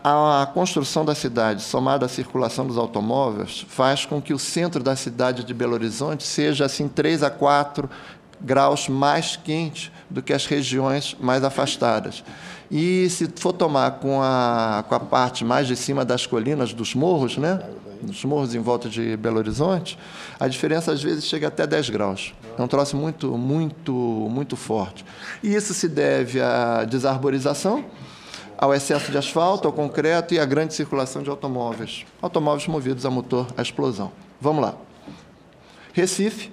A construção da cidade, somada à circulação dos automóveis, faz com que o centro da cidade de Belo Horizonte seja assim 3 a 4 graus mais quente do que as regiões mais afastadas. E se for tomar com a parte mais de cima das colinas, dos morros, né? Dos morros em volta de Belo Horizonte, a diferença às vezes chega até 10 graus. É um troço muito forte. E isso se deve à desarborização, ao excesso de asfalto, ao concreto e à grande circulação de automóveis movidos a motor a explosão. Vamos lá. Recife,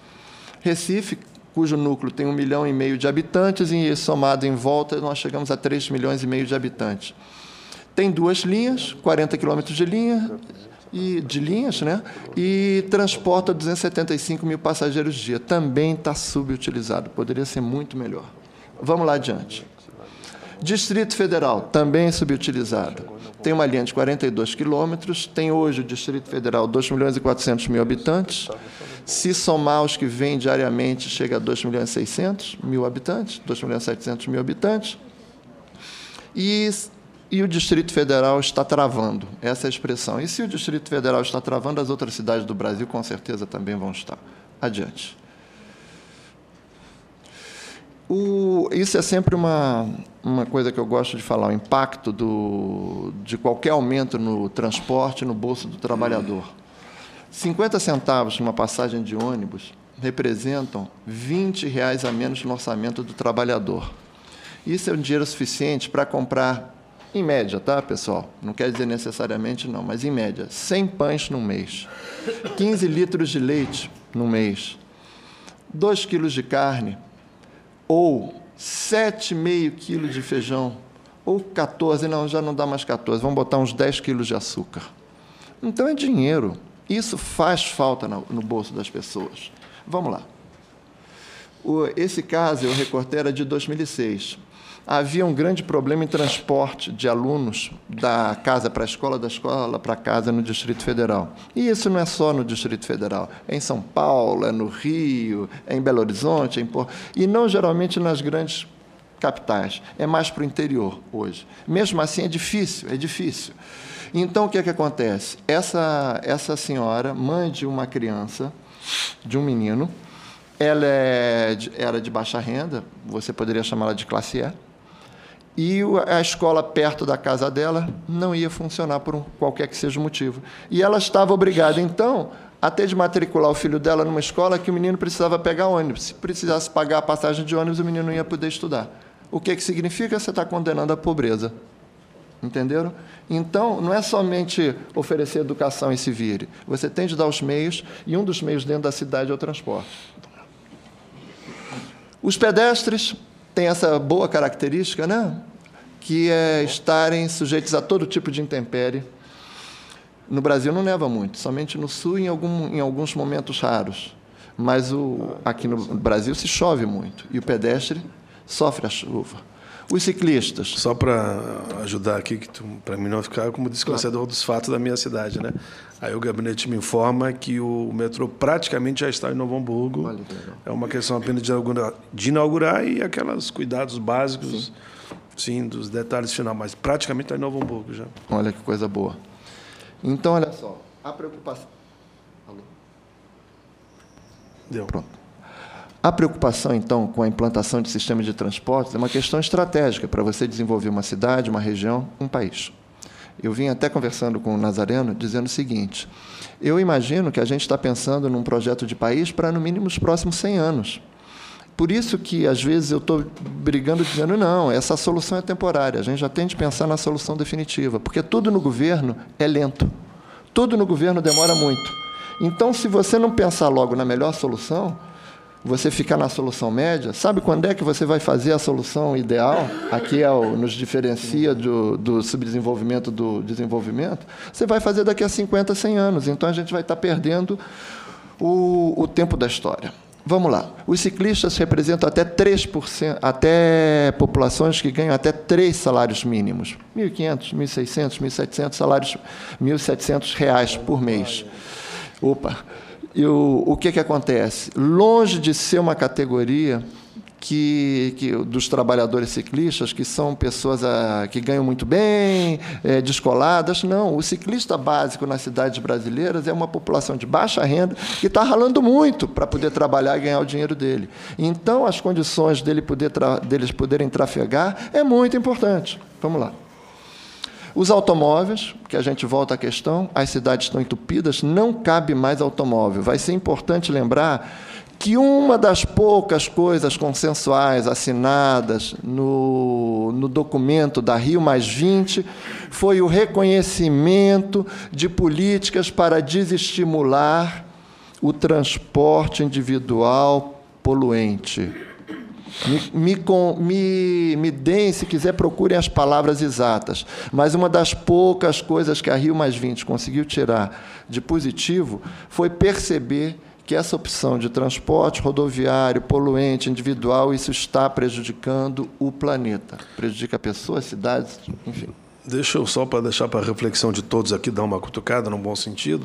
cujo núcleo tem 1,5 milhão de habitantes, e somado em volta nós chegamos a 3,5 milhões de habitantes. Tem 2 linhas, 40 quilômetros de linhas, né? E transporta 275 mil passageiros dia. Também está subutilizado, poderia ser muito melhor. Vamos lá adiante. Distrito Federal, também subutilizado. Tem uma linha de 42 quilômetros, tem hoje o Distrito Federal 2.400.000 habitantes. Se somar os que vêm diariamente, chega a 2.600.000 habitantes, 2.700.000 habitantes. E o Distrito Federal está travando, essa é a expressão. E se o Distrito Federal está travando, as outras cidades do Brasil, com certeza, também vão estar. Adiante. Isso é sempre uma coisa que eu gosto de falar, o impacto de qualquer aumento no transporte no bolso do trabalhador. 50 centavos numa passagem de ônibus representam R$20 a menos no orçamento do trabalhador. Isso é um dinheiro suficiente para comprar, em média, tá, pessoal? Não quer dizer necessariamente não, mas em média, 100 pães no mês, 15 litros de leite no mês, 2 quilos de carne, ou 7,5 quilos de feijão, ou 14, não, já não dá mais 14, vamos botar uns 10 quilos de açúcar. Então, é dinheiro. Isso faz falta no bolso das pessoas. Vamos lá. Esse caso, eu recortei, era de 2006. Havia um grande problema em transporte de alunos da casa para a escola, da escola para casa no Distrito Federal. E isso não é só no Distrito Federal. É em São Paulo, é no Rio, é em Belo Horizonte, é em Porto... E não geralmente nas grandes capitais. É mais para o interior hoje. Mesmo assim, é difícil. Então, o que é que acontece? Essa senhora, mãe de uma criança, de um menino, ela era de baixa renda, você poderia chamá-la de classe E, e a escola perto da casa dela não ia funcionar por qualquer que seja o motivo. E ela estava obrigada, então, a ter de matricular o filho dela numa escola que o menino precisava pegar ônibus. Se precisasse pagar a passagem de ônibus, o menino não ia poder estudar. O que significa? Você está condenando a pobreza. Entenderam? Então, não é somente oferecer educação e se vire. Você tem de dar os meios, e um dos meios dentro da cidade é o transporte. Os pedestres têm essa boa característica, né? Que é estarem sujeitos a todo tipo de intempérie. No Brasil não neva muito, somente no Sul e em alguns momentos raros. Mas aqui no Brasil se chove muito, e o pedestre sofre a chuva. Os ciclistas... Só para ajudar aqui, para mim não ficar como desconhecedor dos fatos da minha cidade, né? Aí o gabinete me informa que o metrô praticamente já está em Novo Hamburgo. Vale, é uma questão apenas de inaugurar e aqueles cuidados básicos, sim, dos detalhes final, mas praticamente está em Novo Hamburgo já. Olha que coisa boa. Então, olha só, a preocupação... Alô? Deu. Pronto. A preocupação, então, com a implantação de sistemas de transportes é uma questão estratégica para você desenvolver uma cidade, uma região, um país. Eu vim até conversando com o Nazareno, dizendo o seguinte: eu imagino que a gente está pensando num projeto de país para, no mínimo, os próximos 100 anos. Por isso que, às vezes, eu estou brigando, dizendo, não, essa solução é temporária, a gente já tem de pensar na solução definitiva, porque tudo no governo é lento, tudo no governo demora muito. Então, se você não pensar logo na melhor solução, você ficar na solução média, sabe quando é que você vai fazer a solução ideal? Aqui nos diferencia do subdesenvolvimento do desenvolvimento. Você vai fazer daqui a 50, 100 anos. Então, a gente vai estar perdendo o tempo da história. Vamos lá. Os ciclistas representam até 3%, até populações que ganham até 3 salários mínimos. R$ 1.500, R$ 1.600, R$ 1.700, salários R$ 1.700 por mês. Opa! E o que acontece? Longe de ser uma categoria dos trabalhadores ciclistas, que são pessoas que ganham muito bem, descoladas. Não, o ciclista básico nas cidades brasileiras é uma população de baixa renda que está ralando muito para poder trabalhar e ganhar o dinheiro dele. Então, as condições deles poderem trafegar é muito importante. Vamos lá. Os automóveis, que a gente volta à questão, as cidades estão entupidas, não cabe mais automóvel. Vai ser importante lembrar que uma das poucas coisas consensuais assinadas no documento da Rio+20 foi o reconhecimento de políticas para desestimular o transporte individual poluente. Me deem, se quiser, procurem as palavras exatas, mas uma das poucas coisas que a Rio+20 conseguiu tirar de positivo foi perceber que essa opção de transporte rodoviário, poluente, individual, isso está prejudicando o planeta. Prejudica pessoas, cidades, enfim. Deixa eu só, para deixar para a reflexão de todos aqui, dar uma cutucada, num bom sentido.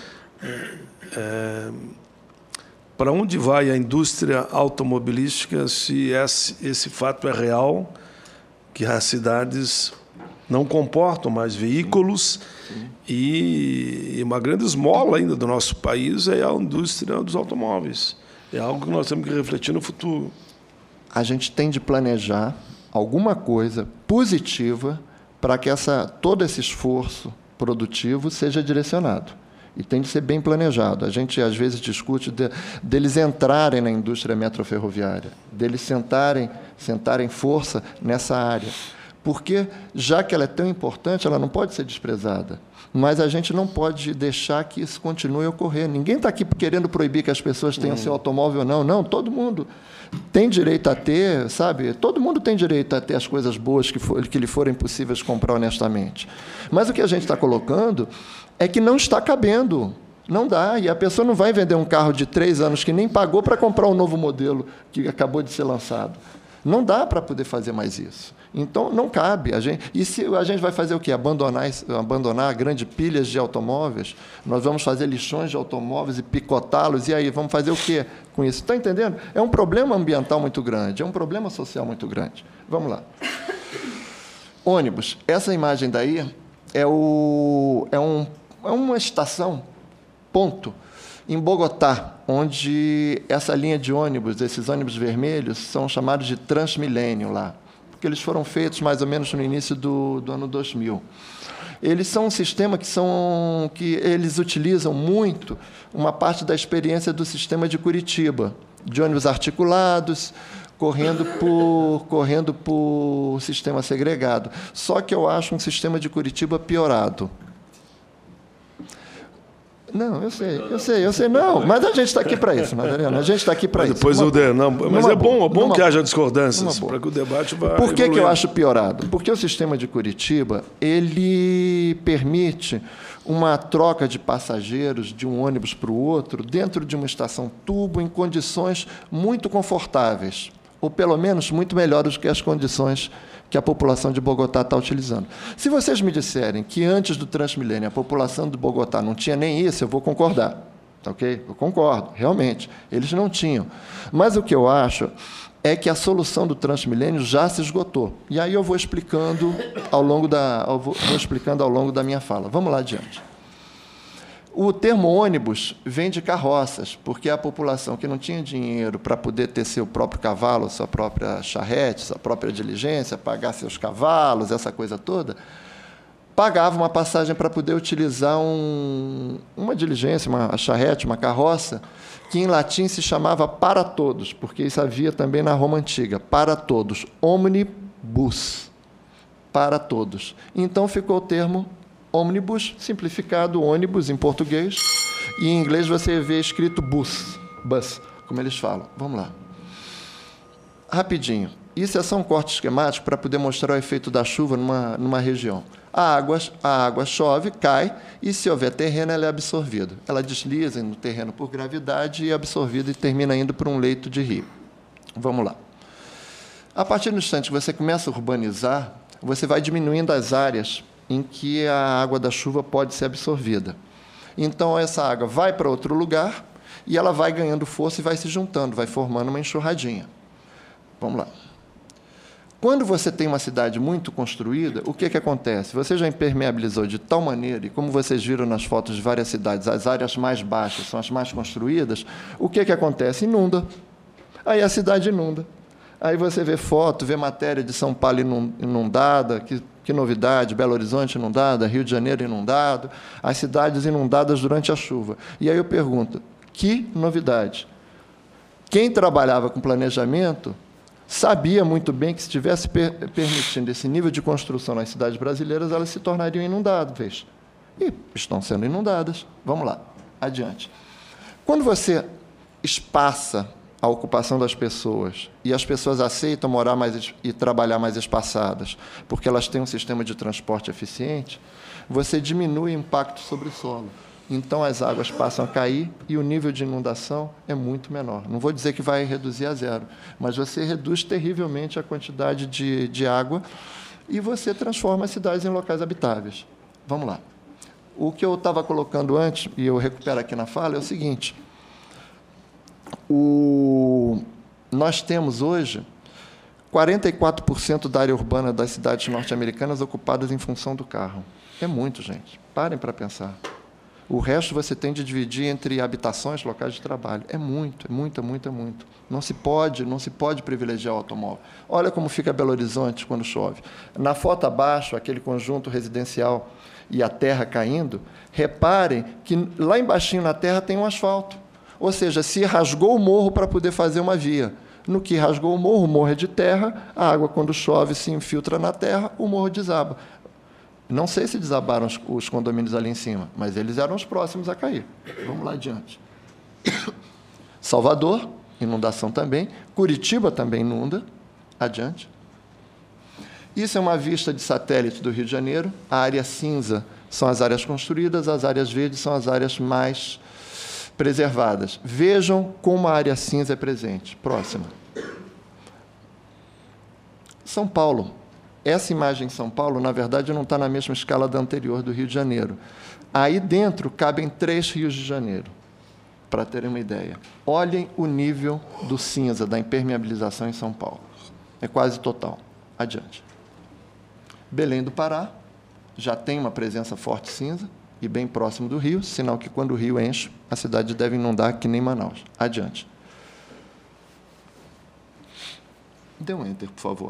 Para onde vai a indústria automobilística se esse fato é real, que as cidades não comportam mais veículos? E uma grande esmola ainda do nosso país é a indústria dos automóveis. É algo que nós temos que refletir no futuro. A gente tem de planejar alguma coisa positiva para que todo esse esforço produtivo seja direcionado. E tem de ser bem planejado. A gente, às vezes, discute deles entrarem na indústria metroferroviária, deles sentarem força nessa área. Porque, já que ela é tão importante, ela não pode ser desprezada. Mas a gente não pode deixar que isso continue a ocorrer. Ninguém está aqui querendo proibir que as pessoas tenham seu automóvel, não. Não, todo mundo tem direito a ter, sabe? Todo mundo tem direito a ter as coisas boas que lhe forem possíveis comprar honestamente. Mas o que a gente está colocando é que não está cabendo. Não dá. E a pessoa não vai vender um carro de 3 anos que nem pagou para comprar um novo modelo que acabou de ser lançado. Não dá para poder fazer mais isso. Então, não cabe. E se a gente vai fazer o quê? Abandonar grandes pilhas de automóveis? Nós vamos fazer lixões de automóveis e picotá-los, e aí vamos fazer o quê com isso? Está entendendo? É um problema ambiental muito grande, é um problema social muito grande. Vamos lá. Ônibus. Essa imagem daí é uma estação, ponto, em Bogotá, onde essa linha de ônibus, esses ônibus vermelhos, são chamados de Transmilênio lá, porque eles foram feitos mais ou menos no início do ano 2000. Eles são um sistema que eles utilizam muito uma parte da experiência do sistema de Curitiba, de ônibus articulados, correndo por sistema segregado. Só que eu acho um sistema de Curitiba piorado. Não, eu sei. Não, mas a gente está aqui para isso, Madalena. A gente está aqui para isso. Depois mas é bom que haja discordâncias, para que o debate vá Por que eu acho piorado? Porque o sistema de Curitiba, ele permite uma troca de passageiros de um ônibus para o outro dentro de uma estação tubo em condições muito confortáveis, ou pelo menos muito melhores do que as condições que a população de Bogotá está utilizando. Se vocês me disserem que antes do Transmilênio a população de Bogotá não tinha nem isso, eu vou concordar. Ok? Eu concordo, realmente. Eles não tinham. Mas o que eu acho é que a solução do Transmilênio já se esgotou. E aí eu vou explicando ao longo da minha fala. Vamos lá adiante. O termo ônibus vem de carroças, porque a população que não tinha dinheiro para poder ter seu próprio cavalo, sua própria charrete, sua própria diligência, pagar seus cavalos, essa coisa toda, pagava uma passagem para poder utilizar uma diligência, uma charrete, uma carroça, que em latim se chamava para todos, porque isso havia também na Roma Antiga, para todos, omnibus, para todos. Então ficou o termo ônibus, simplificado, ônibus em português, e em inglês você vê escrito bus, como eles falam. Vamos lá. Rapidinho. Isso é só um corte esquemático para poder mostrar o efeito da chuva numa região. A água chove, cai, e se houver terreno, ela é absorvida. Ela desliza no terreno por gravidade e é absorvida e termina indo para um leito de rio. Vamos lá. A partir do instante que você começa a urbanizar, você vai diminuindo as áreas em que a água da chuva pode ser absorvida. Então, essa água vai para outro lugar e ela vai ganhando força e vai se juntando, vai formando uma enxurradinha. Vamos lá. Quando você tem uma cidade muito construída, o que acontece? Você já impermeabilizou de tal maneira, e como vocês viram nas fotos de várias cidades, as áreas mais baixas são as mais construídas, o que acontece? Inunda. Aí a cidade inunda. Aí você vê foto, vê matéria de São Paulo inundada, que novidade, Belo Horizonte inundada, Rio de Janeiro inundado, as cidades inundadas durante a chuva. E aí eu pergunto, que novidade? Quem trabalhava com planejamento sabia muito bem que, se estivesse permitindo esse nível de construção nas cidades brasileiras, elas se tornariam inundáveis. E estão sendo inundadas. Vamos lá, adiante. Quando você espaça a ocupação das pessoas e as pessoas aceitam morar mais e trabalhar mais espaçadas, porque elas têm um sistema de transporte eficiente, você diminui o impacto sobre o solo. Então, as águas passam a cair e o nível de inundação é muito menor. Não vou dizer que vai reduzir a zero, mas você reduz terrivelmente a quantidade de água e você transforma as cidades em locais habitáveis. Vamos lá. O que eu estava colocando antes, e eu recupero aqui na fala, é o seguinte. Nós temos hoje 44% da área urbana das cidades norte-americanas ocupadas em função do carro. É muito, gente. Parem para pensar. O resto você tem de dividir entre habitações, locais de trabalho. É muito, muito. Não se pode privilegiar o automóvel. Olha como fica Belo Horizonte quando chove. Na foto abaixo, aquele conjunto residencial e a terra caindo, reparem que lá embaixinho na terra tem um asfalto. Ou seja, se rasgou o morro para poder fazer uma via. No que rasgou o morro é de terra, a água, quando chove, se infiltra na terra, o morro desaba. Não sei se desabaram os condomínios ali em cima, mas eles eram os próximos a cair. Vamos lá adiante. Salvador, inundação também. Curitiba também inunda. Adiante. Isso é uma vista de satélite do Rio de Janeiro. A área cinza são as áreas construídas, as áreas verdes são as áreas mais preservadas. Vejam como a área cinza é presente. Próxima. São Paulo. Essa imagem em São Paulo, na verdade, não está na mesma escala da anterior do Rio de Janeiro. Aí dentro cabem 3 Rios de Janeiro, para terem uma ideia. Olhem o nível do cinza, da impermeabilização em São Paulo. É quase total. Adiante. Belém do Pará já tem uma presença forte cinza e bem próximo do rio, sinal que, quando o rio enche, a cidade deve inundar que nem Manaus. Adiante. Dê um enter, por favor.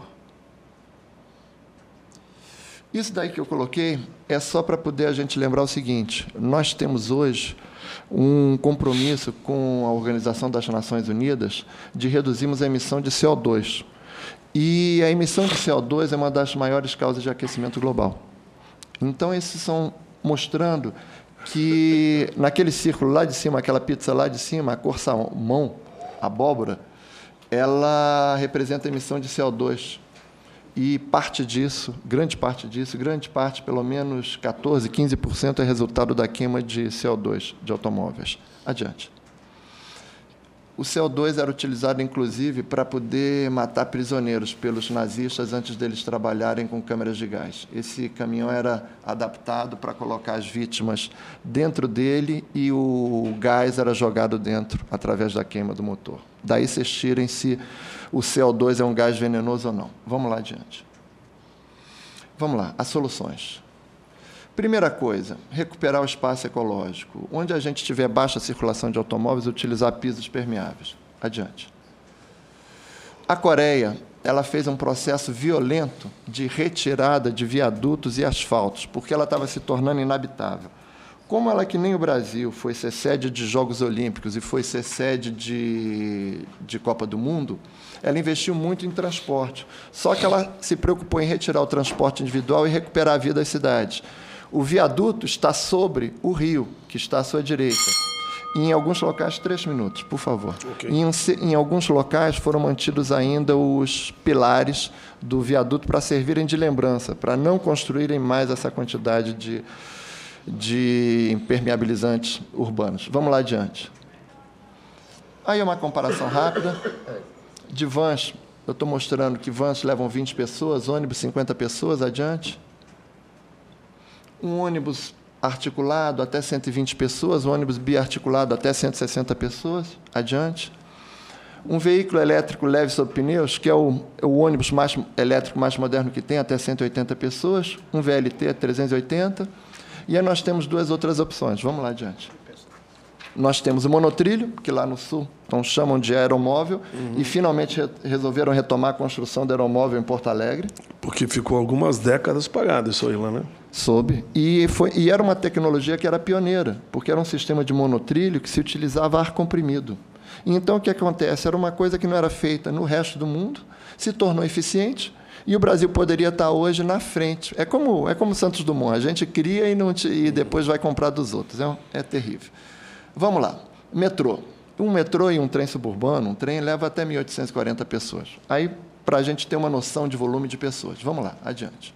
Isso daí que eu coloquei é só para poder a gente lembrar o seguinte: nós temos hoje um compromisso com a Organização das Nações Unidas de reduzirmos a emissão de CO2. E a emissão de CO2 é uma das maiores causas de aquecimento global. Então, esses são mostrando que, naquele círculo lá de cima, aquela pizza lá de cima, a cor salmão, abóbora, ela representa a emissão de CO2. E grande parte, pelo menos 14, 15%, é resultado da queima de CO2 de automóveis. Adiante. O CO2 era utilizado, inclusive, para poder matar prisioneiros pelos nazistas antes deles trabalharem com câmeras de gás. Esse caminhão era adaptado para colocar as vítimas dentro dele e o gás era jogado dentro, através da queima do motor. Daí vocês tirem se o CO2 é um gás venenoso ou não. Vamos lá adiante. Vamos lá, as soluções. Primeira coisa, recuperar o espaço ecológico. Onde a gente tiver baixa circulação de automóveis, utilizar pisos permeáveis. Adiante. A Coreia, ela fez um processo violento de retirada de viadutos e asfaltos, porque ela estava se tornando inabitável. Como ela, que nem o Brasil, foi ser sede de Jogos Olímpicos e foi ser sede de Copa do Mundo, ela investiu muito em transporte. Só que ela se preocupou em retirar o transporte individual e recuperar a vida das cidades. O viaduto está sobre o rio, que está à sua direita. E, em alguns locais, 3 minutos, por favor. Okay. Em alguns locais foram mantidos ainda os pilares do viaduto para servirem de lembrança, para não construírem mais essa quantidade de impermeabilizantes urbanos. Vamos lá adiante. Aí uma comparação rápida de vans. Eu estou mostrando que vans levam 20 pessoas, ônibus 50 pessoas, adiante. Um ônibus articulado até 120 pessoas, um ônibus biarticulado até 160 pessoas, adiante. Um veículo elétrico leve sobre pneus, que é o ônibus elétrico mais moderno que tem, até 180 pessoas, um VLT 380, e aí nós temos duas outras opções. Vamos lá adiante. Nós temos o monotrilho, que lá no sul então chamam de aeromóvel, e finalmente resolveram retomar a construção do aeromóvel em Porto Alegre. Porque ficou algumas décadas parado isso aí lá, né? Soube. E era uma tecnologia que era pioneira, porque era um sistema de monotrilho que se utilizava ar comprimido. Então, o que acontece? Era uma coisa que não era feita no resto do mundo, se tornou eficiente, e o Brasil poderia estar hoje na frente. É como Santos Dumont, a gente cria e depois vai comprar dos outros. É terrível. Vamos lá. Metrô. Um metrô e um trem suburbano, um trem leva até 1.840 pessoas. Aí, para a gente ter uma noção de volume de pessoas. Vamos lá, adiante.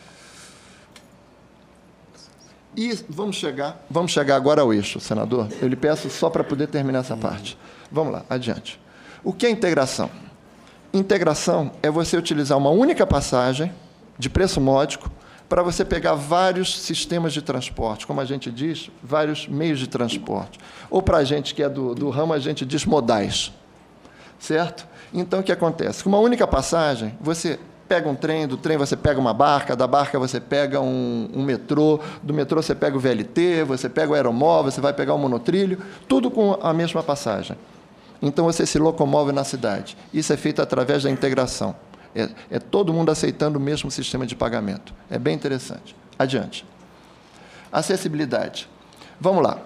E vamos chegar agora ao eixo, senador. Eu lhe peço só para poder terminar essa parte. Vamos lá, adiante. O que é integração? Integração é você utilizar uma única passagem de preço módico para você pegar vários sistemas de transporte, como a gente diz, vários meios de transporte. Ou para a gente que é do ramo, a gente diz modais. Certo? Então, o que acontece? Com uma única passagem, você pega um trem, do trem você pega uma barca, da barca você pega um metrô, do metrô você pega o VLT, você pega o aeromóvel, você vai pegar o monotrilho, tudo com a mesma passagem. Então, você se locomove na cidade. Isso é feito através da integração. É todo mundo aceitando o mesmo sistema de pagamento. É bem interessante. Adiante. Acessibilidade. Vamos lá.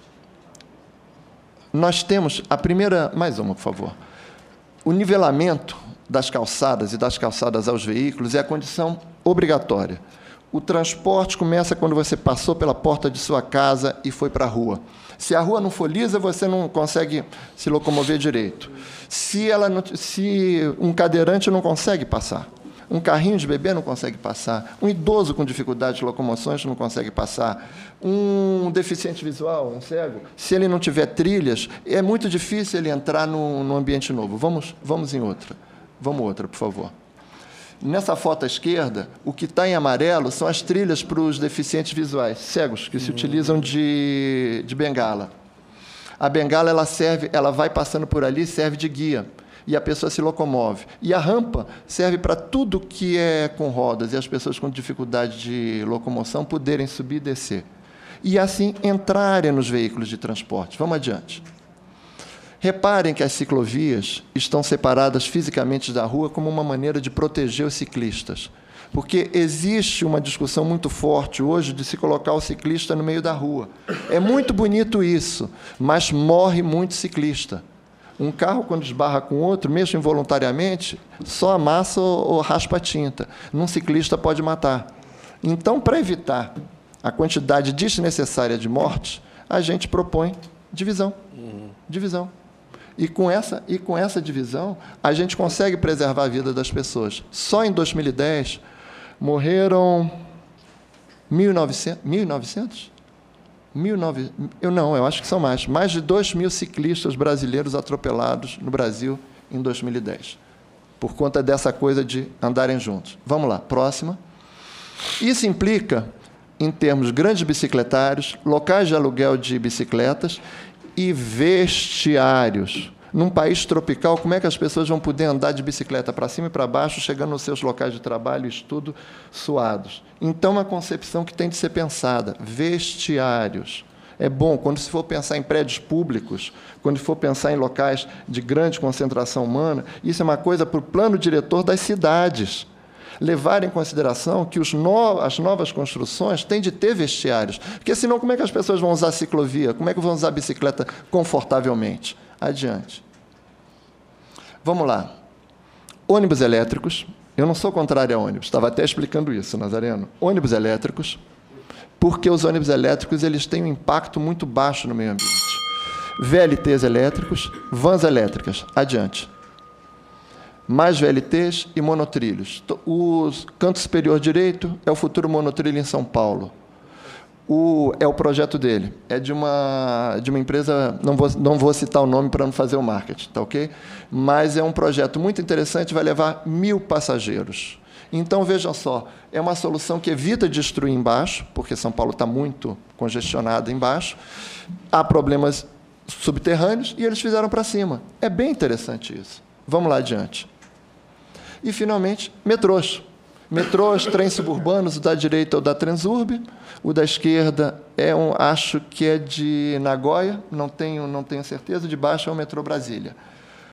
Nós temos a primeira... Mais uma, por favor. O nivelamento das calçadas e das calçadas aos veículos é a condição obrigatória. O transporte começa quando você passou pela porta de sua casa e foi para a rua. Se a rua não for lisa, você não consegue se locomover direito. Se um cadeirante não consegue passar, um carrinho de bebê não consegue passar, um idoso com dificuldade de locomoções não consegue passar, um deficiente visual, um cego, se ele não tiver trilhas, é muito difícil ele entrar no ambiente novo. Vamos em outra. Vamos outra, por favor. Nessa foto à esquerda, o que está em amarelo são as trilhas para os deficientes visuais, cegos, que se utilizam de bengala. A bengala ela vai passando por ali e serve de guia, e a pessoa se locomove. E a rampa serve para tudo que é com rodas, e as pessoas com dificuldade de locomoção poderem subir e descer. E, assim, entrarem nos veículos de transporte. Vamos adiante. Reparem que as ciclovias estão separadas fisicamente da rua como uma maneira de proteger os ciclistas, porque existe uma discussão muito forte hoje de se colocar o ciclista no meio da rua. É muito bonito isso, mas morre muito ciclista. Um carro, quando esbarra com outro, mesmo involuntariamente, só amassa ou raspa a tinta. Num ciclista pode matar. Então, para evitar a quantidade desnecessária de mortes, a gente propõe divisão. Divisão. E com essa divisão, a gente consegue preservar a vida das pessoas. Só em 2010, morreram 1.900? Eu acho que são mais. Mais de 2.000 ciclistas brasileiros atropelados no Brasil em 2010, por conta dessa coisa de andarem juntos. Vamos lá, próxima. Isso implica, em termos grandes bicicletários, locais de aluguel de bicicletas e vestiários. Num país tropical, como é que as pessoas vão poder andar de bicicleta para cima e para baixo, chegando nos seus locais de trabalho e estudo suados? Então, uma concepção que tem de ser pensada. Vestiários. É bom, quando se for pensar em prédios públicos, quando for pensar em locais de grande concentração humana, isso é uma coisa para o plano diretor das cidades. Levar em consideração que as novas construções têm de ter vestiários. Porque, senão, como é que as pessoas vão usar a ciclovia? Como é que vão usar a bicicleta confortavelmente? Adiante. Vamos lá. Ônibus elétricos. Eu não sou contrário a ônibus. Estava até explicando isso, Nazareno. Ônibus elétricos, porque os ônibus elétricos eles têm um impacto muito baixo no meio ambiente. VLTs elétricos, vans elétricas. Adiante. Mais VLTs e monotrilhos. O canto superior direito é o futuro monotrilho em São Paulo. É o projeto dele. É de uma empresa, não vou citar o nome para não fazer o marketing, tá ok? Mas é um projeto muito interessante, vai levar 1.000 passageiros. Então, vejam só, é uma solução que evita destruir embaixo, porque São Paulo está muito congestionado embaixo. Há problemas subterrâneos e eles fizeram para cima. É bem interessante isso. Vamos lá adiante. E, finalmente, metrôs. Metrôs, trens suburbanos, o da direita é o da Transurb, o da esquerda acho que é de Nagoya, não tenho certeza, de baixo é o metrô Brasília.